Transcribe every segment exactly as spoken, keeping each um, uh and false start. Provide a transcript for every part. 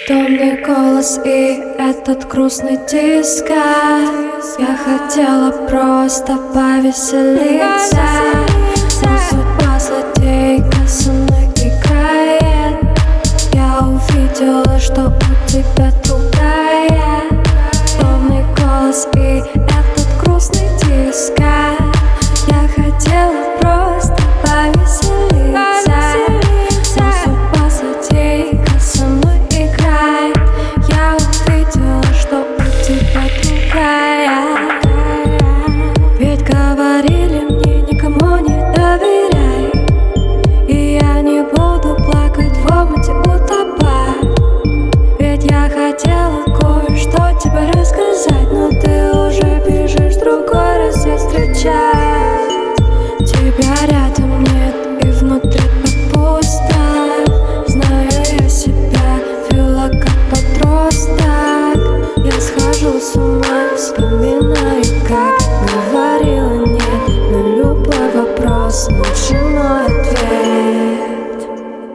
Томный голос и этот грустный диско. Я хотела просто повеселиться, но судьба злодейка со мной играет. Я увидела, что у тебя другая. Томный голос и этот грустный диско. Я хотела просто повеселиться, но судьба злодейка со мной играет. Я увидела, что у тебя другая. Ведь говорили мне, никому не доверяй, и я не буду плакать в омуте утопать. Ведь я хотела кое-что тебе рассказать, но ты уже бежишь другой раз я встречать. Тебя рядом нет и внутри так пусто. Знаю, я себя вела как подросток. Я схожу с ума, вспоминаю, как говорила нет на любой вопрос. Лучше мой ответ.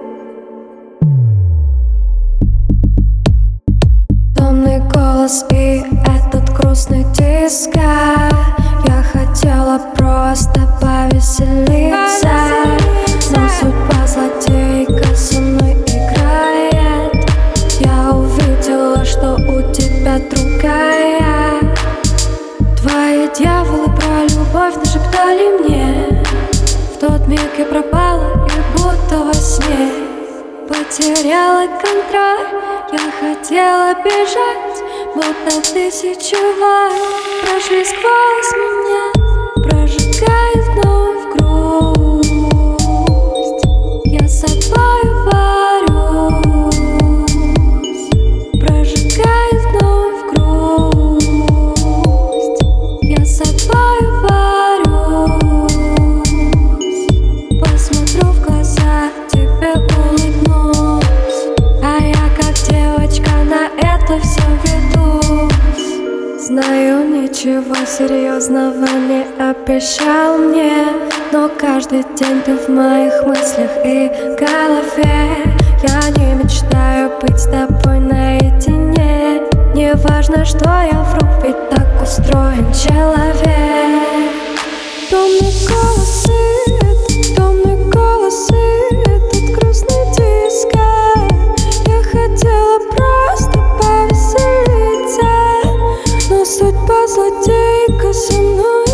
Томный голос и этот грустный диско. Я хотела просто повеселиться, но судьба злодейка со мной играет. Я увидела, что у тебя другая. Твои дьяволы про любовь нашептали мне. В тот миг я пропала и будто во сне потеряла контроль. Я хотела бежать, будто тысячи вольт прошли сквозь меня, прожигая вновь грусть. Я с собой борюсь, прожигая вновь грусть. Я с собой борюсь, посмотрю в глаза, тебе улыбнусь. А я как девочка на это все ведусь. Знаю, ничего серьезного не обещал мне, но каждый день ты в моих мыслях и голове. Я не мечтаю быть с тобой наедине. Не важно, что я вру, ведь так устроен человек. Томный голос и этот, томный голос и этот грустный диско. Я хотела просто повеселиться, но судьба злодейка со мной